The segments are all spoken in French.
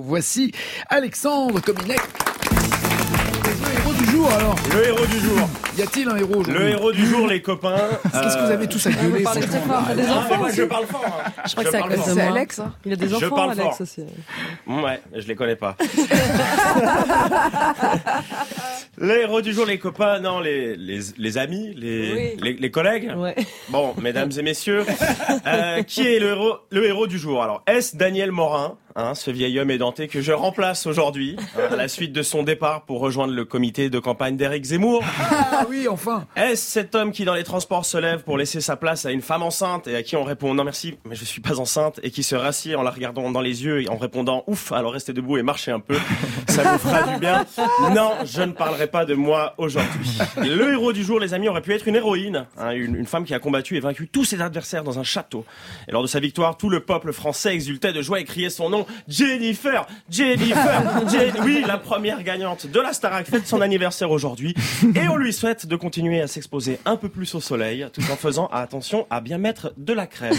Voici Alexandre Kominek. Le héros du jour alors. Le héros du jour. Y a-t-il un héros aujourd'hui? Le héros du jour, les copains. Qu'est-ce que vous avez tous à gueuler? Vous parlez très fort. Il y a des enfants Moi, aussi. je parle fort. Hein. Je crois que c'est Alex. Hein. Il a des Je enfants, parle Alex fort. aussi. Ouais, je les connais pas. Le héros du jour, les copains, non, les amis, les collègues. Ouais. Bon, mesdames et messieurs, qui est le héros du jour? Alors, est-ce Daniel Morin, ce vieil homme édenté que je remplace aujourd'hui, à la suite de son départ pour rejoindre le comité de campagne d'Éric Zemmour? Ah oui, enfin. Est-ce cet homme qui dans les transports se lève pour laisser sa place à une femme enceinte et à qui on répond non merci, mais je suis pas enceinte, et qui se rassied en la regardant dans les yeux et en répondant ouf, alors restez debout et marchez un peu, ça vous fera du bien? Non, je ne parlerai pas de moi aujourd'hui. Le héros du jour, les amis, aurait pu être une héroïne, une femme qui a combattu et vaincu tous ses adversaires dans un château. Et lors de sa victoire, tout le peuple français exultait de joie et criait son nom: Jennifer, oui, la première gagnante de la Starac fête son anniversaire aujourd'hui, et on lui souhaite de continuer à s'exposer un peu plus au soleil, tout en faisant attention à bien mettre de la crème.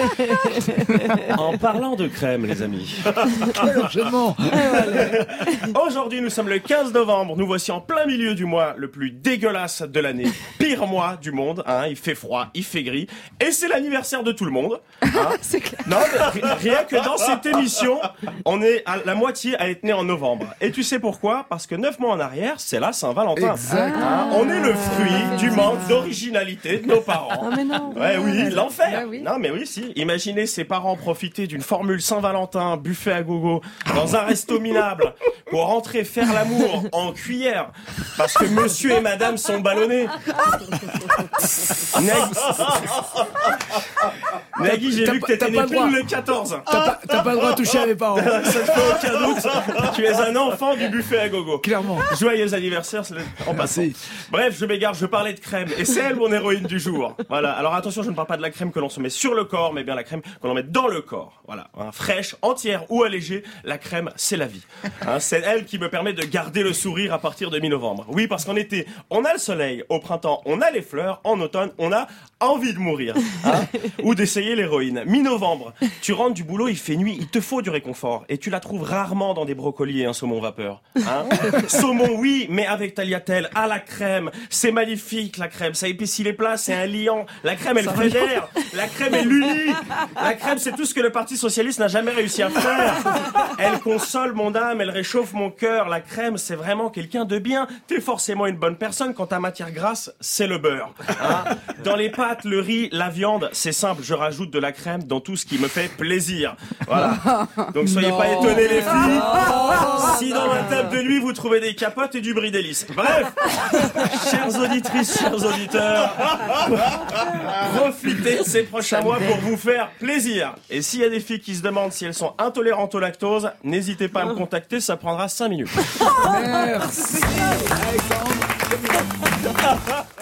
En parlant de crème, les amis. Quel enchaînement. Aujourd'hui, nous sommes le 15 novembre, nous voici en plein milieu du mois le plus dégueulasse de l'année, pire mois du monde, il fait froid, il fait gris, et c'est l'anniversaire de tout le monde. C'est clair. Non, mais rien que dans cette émission, on est à la moitié à être né en novembre. Et tu sais pourquoi? Parce que 9 mois en arrière, c'est la Saint-Valentin. Exact. On est le fruit du manque d'originalité de nos parents. Ah mais non. Ouais, oui, l'enfer. Ah oui. Non, mais oui, si. Imaginez ses parents profiter d'une formule Saint-Valentin, buffet à gogo, dans un resto minable, pour rentrer faire l'amour en cuillère, parce que monsieur et madame sont ballonnés. Nagui, j'ai vu que t'étais né pas le droit. pile le 14. T'as pas le droit de toucher à mes parents. Ça ne fait aucun doute. Tu es un enfant du buffet à gogo. Clairement. Joyeux anniversaire, c'est en passant. Merci. Bref, je m'égare, je parlais de crème. Et c'est elle mon héroïne du jour. Voilà. Alors attention, je ne parle pas de la crème que l'on se met sur le corps, mais bien la crème qu'on met dans le corps. Voilà. Fraîche, entière ou allégée, la crème, c'est la vie. C'est elle qui me permet de garder le sourire à partir de mi-novembre. Oui, parce qu'en été, on a le soleil. Au printemps, on a les fleurs. En automne, on a envie de mourir. Ou d'essayer l'héroïne. Mi-novembre, tu rentres du boulot, il fait nuit, il te faut du réconfort. Et tu la trouves rarement dans des brocolis et un saumon vapeur. Saumon, oui, mais avec tagliatelle, à la crème. C'est magnifique, la crème. Ça épaissit les plats, c'est un liant. La crème, elle fédère. La crème, elle unit. La crème, c'est tout ce que le Parti Socialiste n'a jamais réussi à faire. Elle console mon âme, elle réchauffe mon cœur. La crème, c'est vraiment quelqu'un de bien. T'es forcément une bonne personne quand ta matière grasse, c'est le beurre. Dans les pâtes, le riz, la viande, c'est simple, je rajoute de la crème dans tout ce qui me fait plaisir. Voilà. Donc soyez pas étonnés les filles. Si dans ma table de nuit vous trouvez des capotes et du brie d'hélice. Bref, chères auditrices, chers auditeurs, profitez de ces prochains mois pour vous faire plaisir. Et s'il y a des filles qui se demandent si elles sont intolérantes au lactose, n'hésitez pas à me contacter, ça prendra 5 minutes. Merci. Alexandre.